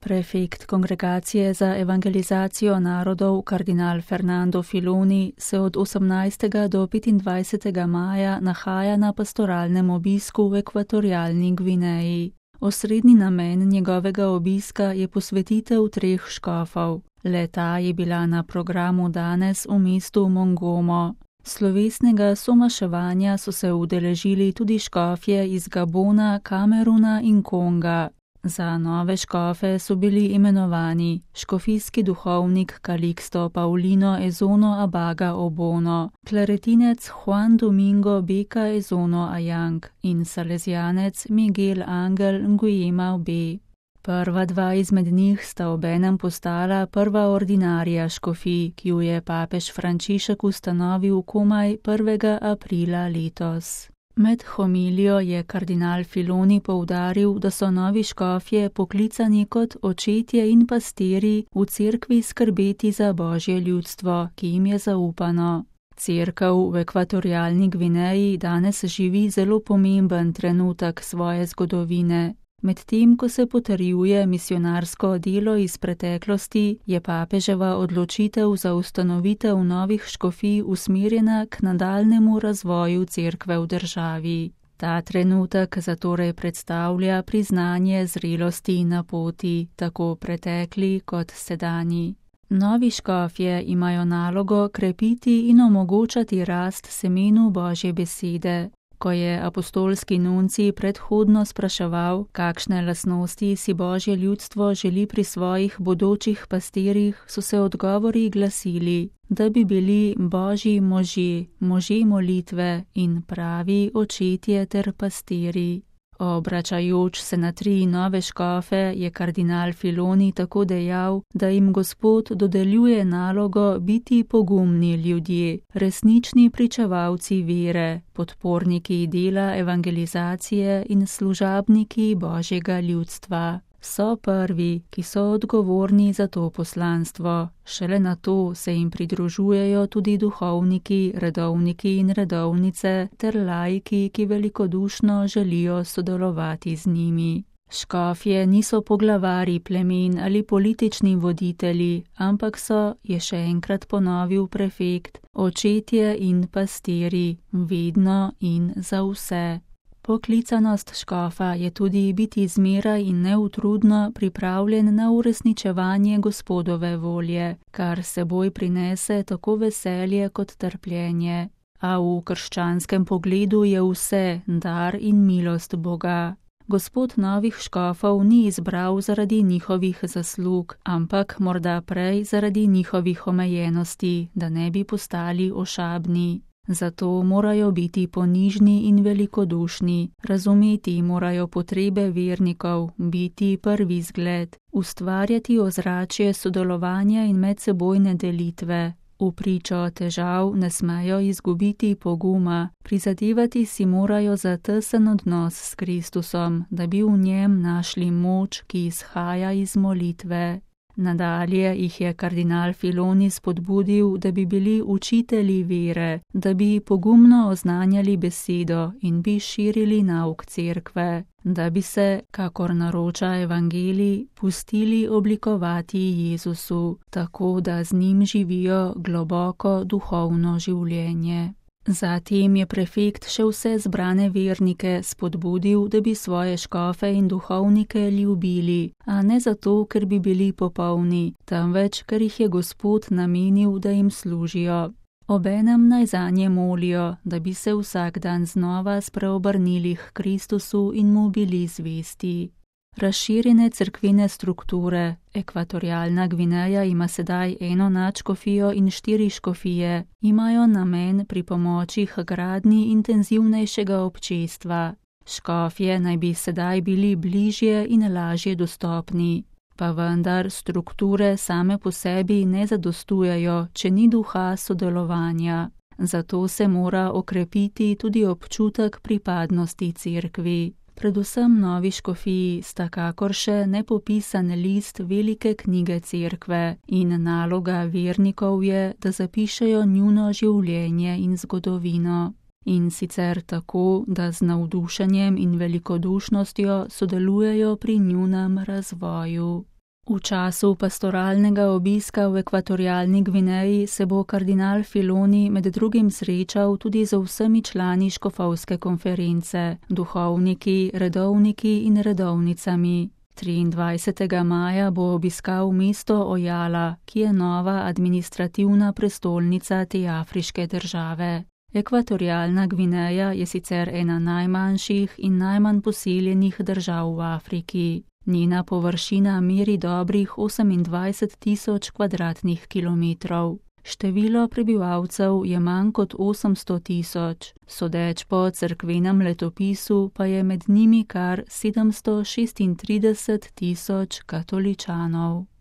Prefekt Kongregacije za evangelizacijo narodov kardinal Fernando Filoni se od 18. do 25. maja nahaja na pastoralnem obisku v Ekvatorialni Gvineji. Osrednji namen njegovega obiska je posvetitev 3 škofov. Le-ta je bila na programu danes v mestu Mongomo. Slovesnega somaševanja so se udeležili tudi škofje iz Gabona, Kameruna in Konga. Za nove škofe so bili imenovani škofijski duhovnik Calixto Paulino Ezono Abaga Obono, klaretinec Juan Domingo Beka Ezono Ayang in salezjanec Miguel Angel Nguyema B. Prva 2 izmed njih sta obenem postala prva ordinarija škofij, ki ju je papež Frančišek ustanovil komaj 1. aprila letos. Med homilijo je kardinal Filoni poudaril, da so novi škofje poklicani kot očetje in pastirji v cerkvi skrbeti za Božje ljudstvo, ki jim je zaupano. Cerkev v Ekvatorialni Gvineji danes živi zelo pomemben trenutek svoje zgodovine. Medtem, ko se potrjuje misionarsko delo iz preteklosti, je papeževa odločitev za ustanovitev novih škofij usmerjena k nadaljnemu razvoju cerkve v državi. Ta trenutek zatorej predstavlja priznanje zrelosti na poti, tako pretekli kot sedanji. Novi škofje imajo nalogo krepiti in omogočati rast semenu Božje besede. Ko je apostolski nuncij predhodno spraševal, kakšne lastnosti si Božje ljudstvo želi pri svojih bodočih pastirjih, so se odgovori glasili, da bi bili Božji možje, možje molitve in pravi očetje ter pastirji. Obračajoč se na 3 nove škofe je kardinal Filoni tako dejal, da jim Gospod dodeljuje nalogo biti pogumni ljudje, resnični pričevalci vere, podporniki dela evangelizacije in služabniki Božjega ljudstva. So prvi, ki so odgovorni za to poslanstvo. Šele nato se jim pridružujejo tudi duhovniki, redovniki in redovnice ter laiki, ki velikodušno želijo sodelovati z njimi. Škofje niso poglavari plemen ali politični voditelji, ampak so, je še enkrat ponovil prefekt, očetje in pastirji, vedno in za vse. Poklicanost škofa je tudi biti zmeraj in neutrudno pripravljen na uresničevanje Gospodove volje, kar seboj prinese tako veselje kot trpljenje. A v krščanskem pogledu je vse dar in milost Boga. Gospod novih škofov ni izbral zaradi njihovih zaslug, ampak morda prej zaradi njihovih omejenosti, da ne bi postali ošabni. Zato morajo biti ponižni in velikodušni, razumeti morajo potrebe vernikov, biti prvi zgled, ustvarjati ozračje sodelovanja in medsebojne delitve. V pričo težav ne smejo izgubiti poguma, prizadevati si morajo za tesen odnos s Kristusom, da bi v njem našli moč, ki izhaja iz molitve. Nadalje jih je kardinal Filoni spodbudil, da bi bili učitelji vere, da bi pogumno oznanjali besedo in bi širili nauk cerkve, da bi se, kakor naroča evangelij, pustili oblikovati Jezusu, tako da z njim živijo globoko duhovno življenje. Zatem je prefekt še vse zbrane vernike spodbudil, da bi svoje škofe in duhovnike ljubili, a ne zato, ker bi bili popolni, temveč, ker jih je Gospod namenil, da jim služijo. Obenem naj zanje molijo, da bi se vsak dan znova spreobrnili k Kristusu in mu bili zvesti. Razširjene cerkvene strukture. Ekvatorialna Gvineja ima sedaj 1 nadškofijo in 4 škofije, imajo namen pripomoči k gradnji intenzivnejšega občestva. Škofje naj bi sedaj bili bližje in lažje dostopni, pa vendar strukture same po sebi ne zadostujejo, če ni duha sodelovanja. Zato se mora okrepiti tudi občutek pripadnosti cerkvi. Predvsem novi škofiji sta kakor še nepopisan list velike knjige cerkve in naloga vernikov je, da zapišejo njuno življenje in zgodovino. In sicer tako, da z navdušenjem in velikodušnostjo sodelujejo pri njunem razvoju. V času pastoralnega obiska v Ekvatorialni Gvineji se bo kardinal Filoni med drugim srečal tudi z vsemi člani škofovske konference, duhovniki, redovniki in redovnicami. 23. maja bo obiskal mesto Ojala, ki je nova administrativna prestolnica te afriške države. Ekvatorialna Gvineja je sicer ena najmanjših in najmanj poseljenih držav v Afriki. Njena površina meri dobrih 28.000 kvadratnih kilometrov. Število prebivalcev je manj kot 800.000, sodeč po cerkvenem letopisu pa je med njimi kar 736.000 katoličanov.